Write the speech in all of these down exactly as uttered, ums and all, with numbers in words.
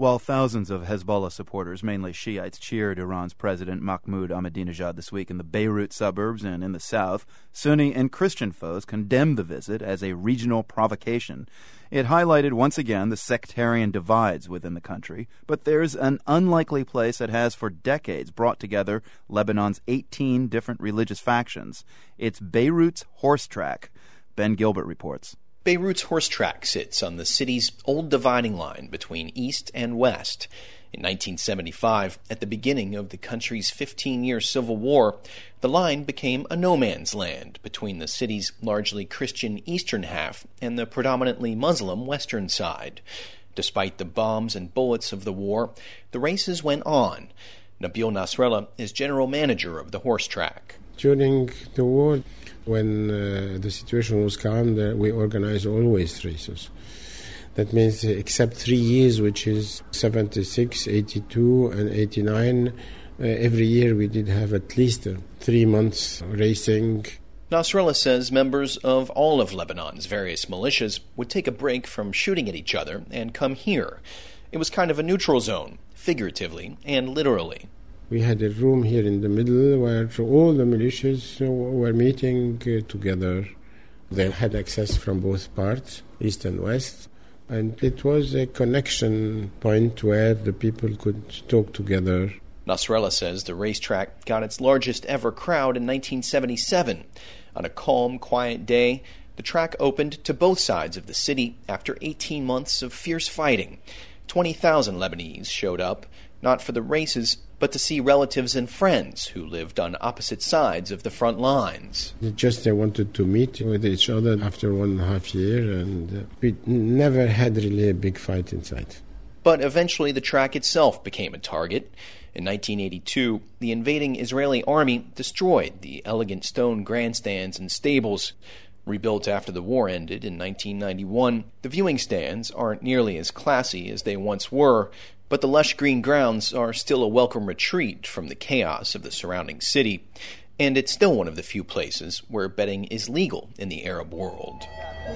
While thousands of Hezbollah supporters, mainly Shiites, cheered Iran's President Mahmoud Ahmadinejad this week in the Beirut suburbs and in the south, Sunni and Christian foes condemned the visit as a regional provocation. It highlighted once again the sectarian divides within the country, but there's an unlikely place that has for decades brought together Lebanon's eighteen different religious factions. It's Beirut's horse track. Ben Gilbert reports. Beirut's horse track sits on the city's old dividing line between east and west. In nineteen seventy-five, at the beginning of the country's fifteen-year civil war, the line became a no-man's land between the city's largely Christian eastern half and the predominantly Muslim western side. Despite the bombs and bullets of the war, the races went on. Nabil Nasrallah is general manager of the horse track. During the war, when uh, the situation was calm, uh, we organized always races. That means uh, except three years, which is seventy-six, eighty-two, and eighty-nine, uh, every year we did have at least uh, three months racing. Nasrallah says members of all of Lebanon's various militias would take a break from shooting at each other and come here. It was kind of a neutral zone, figuratively and literally. We had a room here in the middle where all the militias were meeting uh, together. They had access from both parts, east and west, and it was a connection point where the people could talk together. Nasrallah says the racetrack got its largest ever crowd in nineteen seventy-seven. On a calm, quiet day, the track opened to both sides of the city after eighteen months of fierce fighting. twenty thousand Lebanese showed up, not for the races, but to see relatives and friends who lived on opposite sides of the front lines. Just they wanted to meet with each other after one and a half year, and uh, we never had really a big fight inside. But eventually the track itself became a target. In nineteen eighty-two, the invading Israeli army destroyed the elegant stone grandstands and stables. Rebuilt after the war ended in nineteen ninety-one, the viewing stands aren't nearly as classy as they once were, but the lush green grounds are still a welcome retreat from the chaos of the surrounding city, and it's still one of the few places where betting is legal in the Arab world.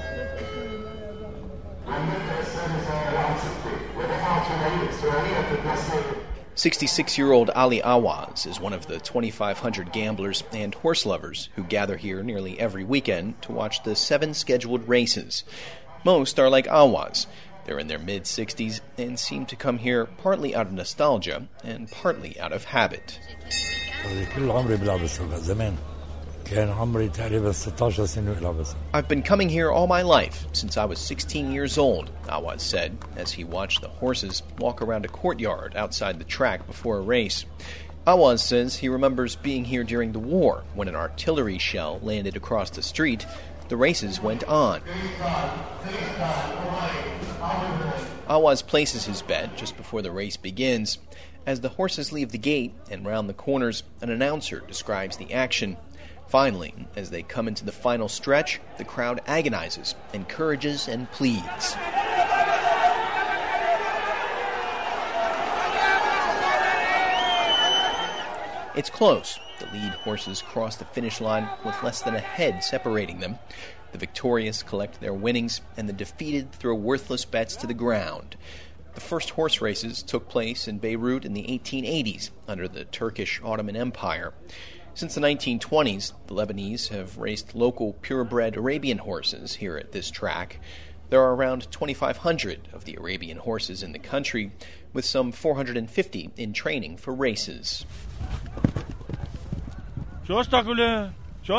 sixty-six-year-old Ali Awaz is one of the twenty-five hundred gamblers and horse lovers who gather here nearly every weekend to watch the seven scheduled races. Most are like Awaz. They're in their mid-sixties and seem to come here partly out of nostalgia and partly out of habit. I've been coming here all my life, since I was sixteen years old, Awaz said, as he watched the horses walk around a courtyard outside the track before a race. Awaz says he remembers being here during the war, when an artillery shell landed across the street. The races went on. Awaz places his bet just before the race begins. As the horses leave the gate and round the corners, an announcer describes the action. Finally, as they come into the final stretch, the crowd agonizes, encourages, and pleads. It's close. The lead horses cross the finish line with less than a head separating them. The victorious collect their winnings, and the defeated throw worthless bets to the ground. The first horse races took place in Beirut in the eighteen eighties under the Turkish Ottoman Empire. Since the nineteen twenties, the Lebanese have raced local purebred Arabian horses here at this track. There are around twenty-five hundred of the Arabian horses in the country, with some four hundred fifty in training for races. A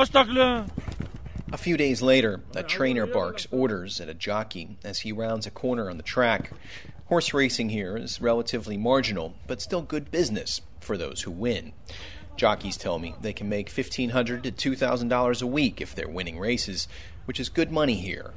few days later, a trainer barks orders at a jockey as he rounds a corner on the track. Horse racing here is relatively marginal, but still good business for those who win. Jockeys tell me they can make fifteen hundred dollars to two thousand dollars a week if they're winning races, which is good money here.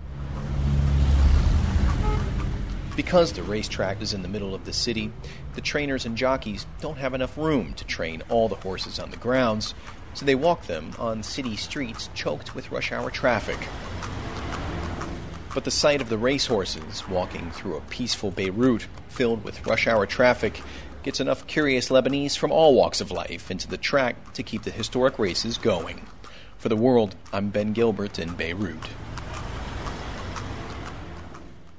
Because the racetrack is in the middle of the city, the trainers and jockeys don't have enough room to train all the horses on the grounds, so they walk them on city streets choked with rush hour traffic. But the sight of the racehorses walking through a peaceful Beirut filled with rush hour traffic gets enough curious Lebanese from all walks of life into the track to keep the historic races going. For The World, I'm Ben Gilbert in Beirut.